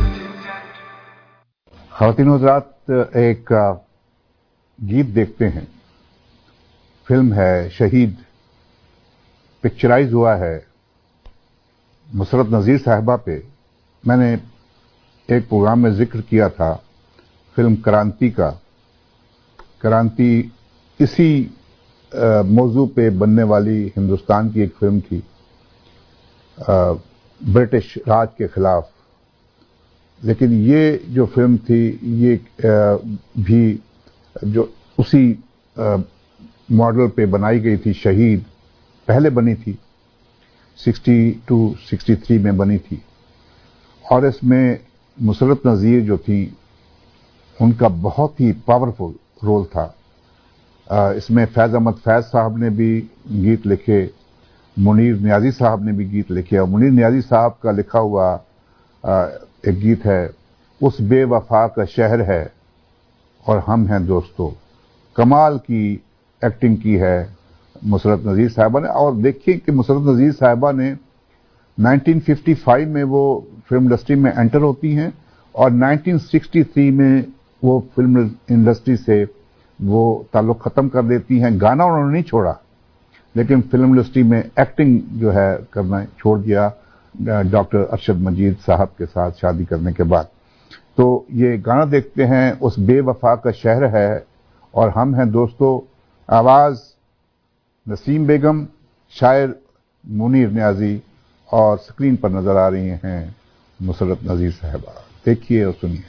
ख़वातीन हज़रात, एक गीत देखते हैं. Film है शहीद, picturise हुआ है नुसरत नज़ीर साहिबा पे. मैंने एक प्रोग्राम में जिक्र किया था फिल्म क्रांति का। क्रांति इसी मौजू पे बनने वाली हिंदुस्तान की एक फिल्म थी, आ, ब्रिटिश राज के खिलाफ। लेकिन ये जो फिल्म थी ये आ, भी जो उसी मॉडल पे बनाई गई थी, शहीद पहले बनी थी, बासठ टू तिरसठ में बनी थी। और इसमें मुसरत नज़ीर जो थी उनका बहुत ही पावरफुल रोल था। आ, इसमें फैज़ अहमद फैज़ साहब ने भी गीत लिखे, मुनीर नियाज़ी साहब ने भी गीत लिखे। और मुनीर नियाज़ी साहब का लिखा हुआ आ, एक गीत है, उस बेवफा का शहर है और हम हैं दोस्तों। कमाल की एक्टिंग की है मुसरत नज़ीर साहिबा ने। और देखिए कि मुसरत नज़ीर साहिबा ने उन्नीस सौ पचपन में वो फिल्म इंडस्ट्री में एंटर होती हैं और उन्नीस सौ तिरसठ में वो फिल्म इंडस्ट्री से वो ताल्लुक ख़त्म कर देती हैं। गाना उन्होंने नहीं छोड़ा, लेकिन फिल्म इंडस्ट्री में एक्टिंग जो है करना छोड़ दिया डॉक्टर अरशद मजीद साहब के साथ शादी करने के बाद। तो ये गाना देखते हैं, उस बेवफा का शहर है और हम हैं दोस्तों। आवाज़ नसीम बेगम, शायर मुनीर नियाज़ी, और स्क्रीन पर नजर आ रही हैं मुसरत नज़ीर साहिबा। देखिए और सुनिए।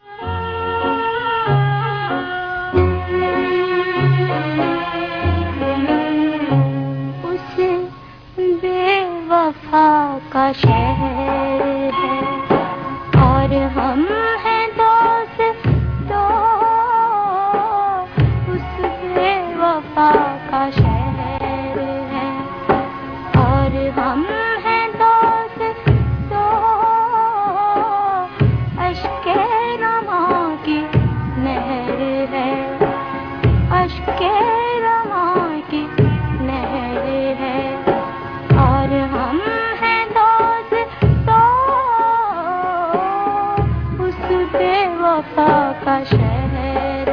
उस बेवफा का शहर है और हम हैं दोस्त तो, उस बेवफा का शहर है और हम हैं दोस्त तो, अश्के रमा की नहर है, अश्के रमा की नहर है और हम हैं दोस्त तो, उस बेवफा का शहर है।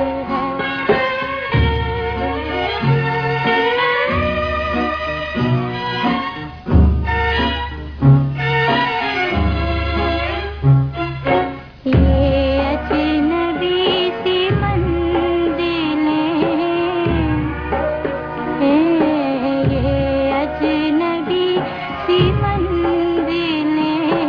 ये अजनबी सी मंजिलें हैं, ये अजनबी सी मंजिलें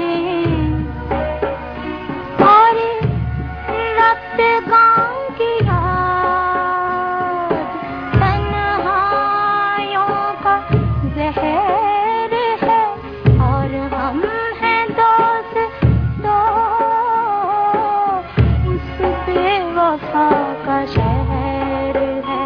और रब्त गाँव की याद, तन्हाइयों का ज़हर है और हम हैं दोस्त तो, उस बेवफा का शहर है।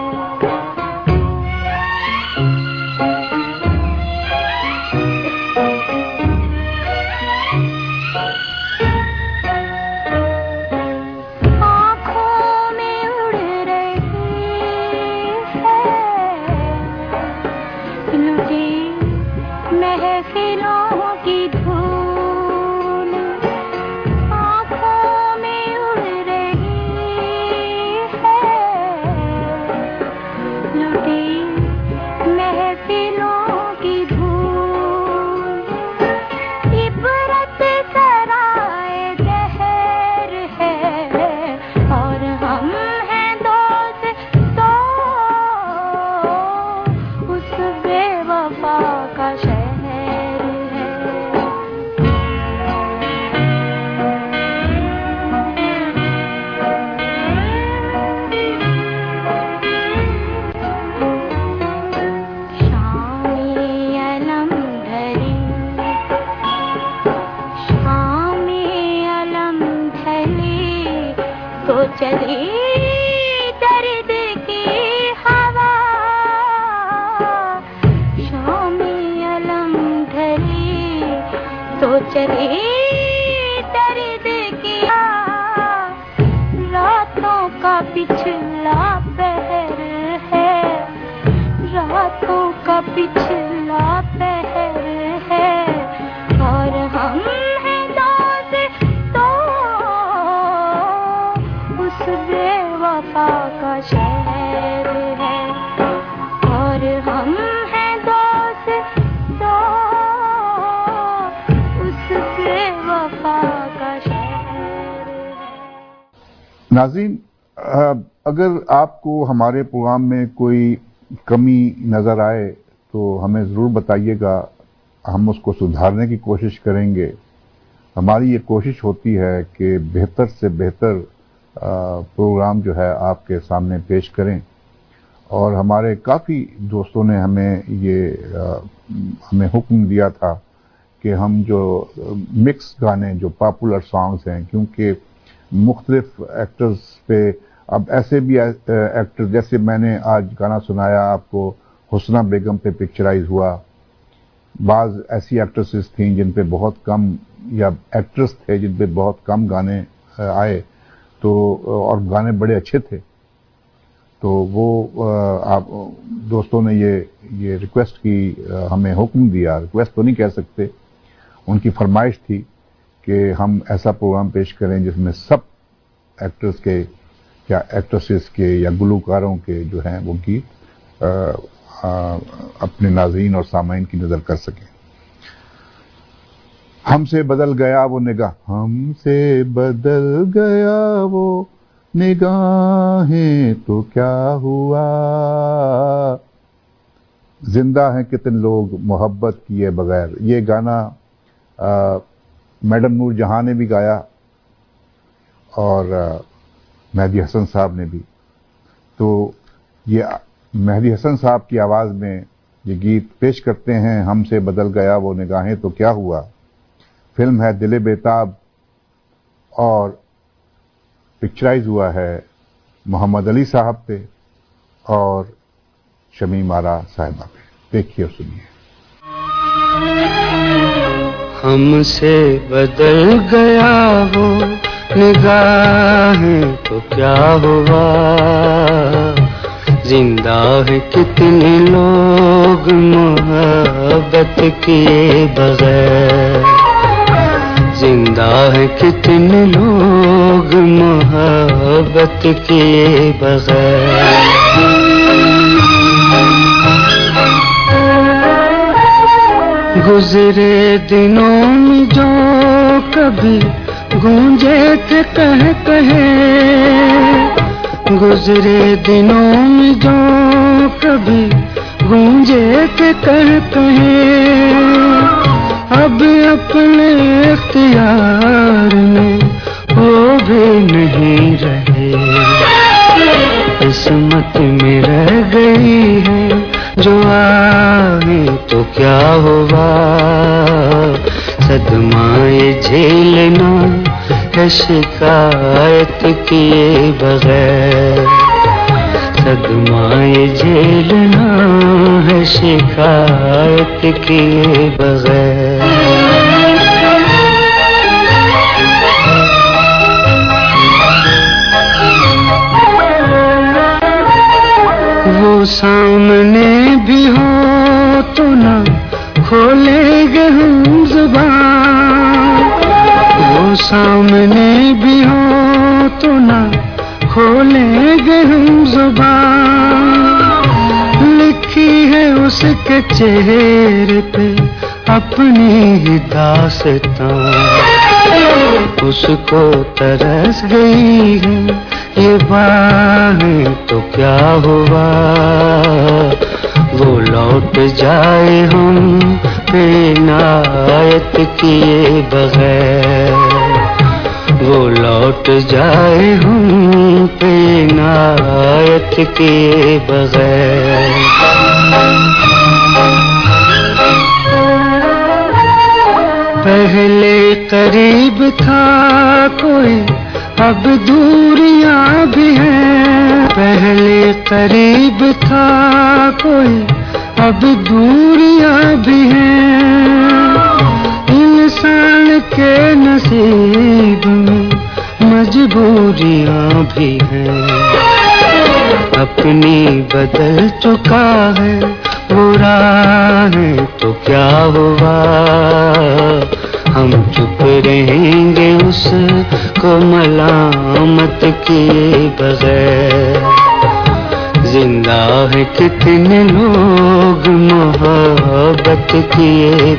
आँखों में उड़ रही है लुटी महफिलों की धूल, आँखों में उड़ रही है लुटी महफिलों की धूल। इबरत सराय दहर है और हम हैं दोस्त तो, उस बेवफा का शहर है। शामी अलम धरी, शामी अलम ढली तो चली दर्द की हवा, शामी अलम ढली तो चली दर्द की हवा। रातों का पिछला पहर है, रातों का पिछला पहर है और हम हैं दोस्त तो, उस बेवफा का शहर है और हम हैं दोस्त तो, उस बेवफा का शहर। नाज़रीन, अगर आपको हमारे प्रोग्राम में कोई कमी नज़र आए तो हमें ज़रूर बताइएगा, हम उसको सुधारने की कोशिश करेंगे। हमारी ये कोशिश होती है कि बेहतर से बेहतर प्रोग्राम जो है आपके सामने पेश करें, और हमारे काफ़ी दोस्तों ने हमें ये हमें हुक्म दिया था कि हम जो मिक्स गाने, जो पॉपुलर सॉन्ग्स हैं, क्योंकि मुख्तलिफ एक्टर्स पे अब ऐसे भी एक्टर, जैसे मैंने आज गाना सुनाया आपको, हुस्ना बेगम पे पिक्चराइज हुआ, बाज़ ऐसी एक्ट्रेसेस थीं जिन पे बहुत कम, या एक्ट्रेस थे जिन पे बहुत कम गाने आए, तो और गाने बड़े अच्छे थे। तो वो आप दोस्तों ने ये ये रिक्वेस्ट की, हमें हुक्म दिया, रिक्वेस्ट तो नहीं कह सकते, उनकी फरमाइश थी कि हम ऐसा प्रोग्राम पेश करें जिसमें सब एक्टर्स के या एक्ट्रेसेस के या गुलकारों के जो हैं वो गीत आ, आ, अपने नाज़रीन और सामाइन की नज़र कर सकें। हमसे बदल गया वो निगाह, हमसे बदल गया वो निगाहें तो क्या हुआ, जिंदा हैं कितने लोग मोहब्बत किए बगैर। ये गाना आ, मैडम नूर जहां ने भी गाया और आ, मेहदी हसन साहब ने भी। तो ये मेहदी हसन साहब की आवाज़ में ये गीत पेश करते हैं, हमसे बदल गया वो निगाहें तो क्या हुआ। फिल्म है दिल बेताब और पिक्चराइज हुआ है मोहम्मद अली साहब पे और शमीम आरा साहिबा पे। देखिए और सुनिए। हमसे बदल गया वो निगाहें तो क्या हुआ, जिंदा है कितने लोग मोहब्बत किए बगैर, जिंदा है कितने लोग मोहब्बत किए बगैर। गुजरे दिनों में जो कभी गूंजे थे कह कहे, गुजरे दिनों में जो कभी गूंजे थे कह कहे, अब अपने इख्तियार में वो भी नहीं रहे। किस्मत में रह गई है जो आए तो क्या हुआ, सदमाए झेलना है शिकायत किए बगैर, सदमाए झेलना है शिकायत किए बगैर। वो सामने भी हो तो ना खोलेंगे हम ज़ुबान, वो सामने भी हो तो ना खोलेंगे हम ज़ुबान। लिखी है उसके चेहरे पे अपनी ही दास्तां, उसको तरस गई है ये बाहें तो क्या हुआ, वो लौट जाए हम पे इनायत किए बगैर, वो लौट जाए हम पे इनायत किए बगैर। पहले करीब था कोई अब दूरियां भी हैं, पहले करीब था कोई अब दूरियां भी हैं। इंसान के नसीब में मजबूरियां भी हैं, अपनी बदल चुका है बुरा है तो क्या हुआ, हम चुप रहेंगे उसको मलामत किए बगैर। जिंदा है कितने लोग मोहब्बत किए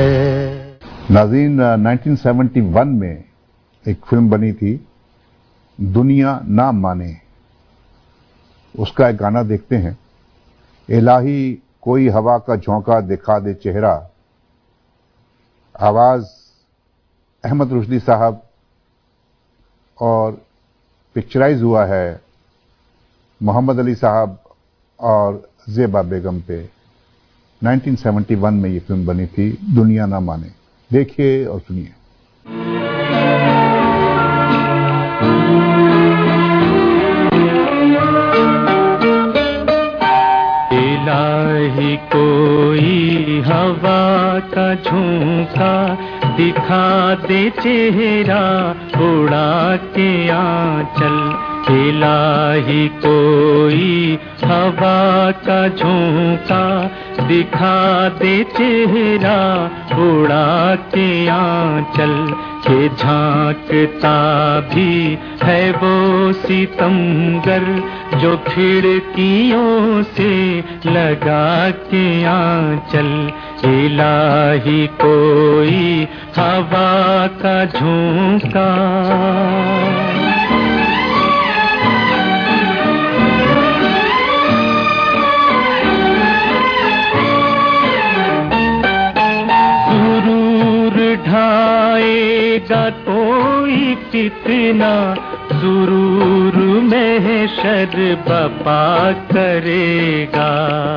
बगैर। नाज़रीन, नाइनटीन सेवेंटी वन में एक फिल्म बनी थी दुनिया ना माने, उसका एक गाना देखते हैं। इलाही कोई हवा का झोंका दिखा दे चेहरा, आवाज अहमद रुश्दी साहब और पिक्चराइज हुआ है मोहम्मद अली साहब और ज़ेबा बेगम पे। उन्नीस सौ इकहत्तर में ये फिल्म बनी थी, दुनिया ना माने। देखिए और सुनिए। इलाही कोई हवा का झोंका दिखा दे चेहरा, उड़ा के आंचल। इलाही कोई हवा का झोंका दिखा दे चेहरा, उड़ा के आंचल। के झांकता भी है वो सितमगर, जो खिड़कियों से लगा के आंचल। इलाही कोई हवा का झोंका। ढाएगा कोई कितना, सुरूर में शर बपा करेगा।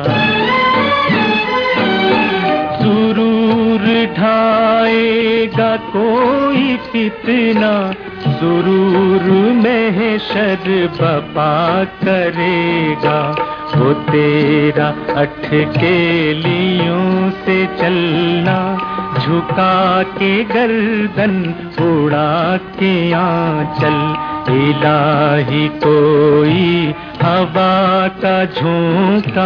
सुरूर ढाएगा कोई कितना, सुरूर में शर बपा करेगा। वो तेरा अटकेलियों से चलना, झुका के गर्दन उड़ा के आंचल। इलाही कोई हवा का झोंका।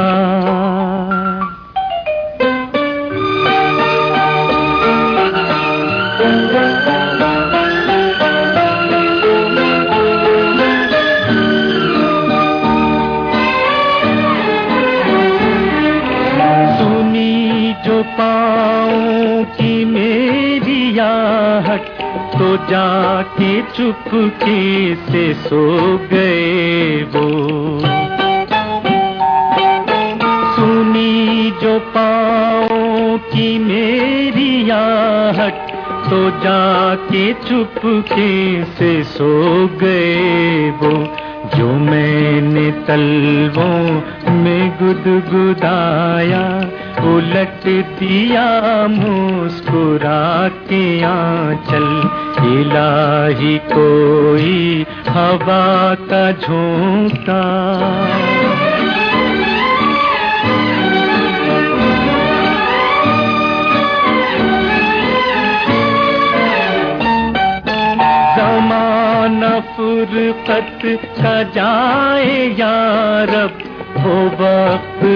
सुनी जो पाँव की मेरी आहट, तो जाके चुपके से सो गए वो। सुनी जो पाँव की मेरी आहट, तो जाके चुपके से सो गए वो। जो मैंने तलवों में गुदगुदाया, उलट दिया मुस्कुरा के आंचल। इलाही कोई हवा का झोंका। ज़माना फुरक़त का जाए या रब, वो वक्त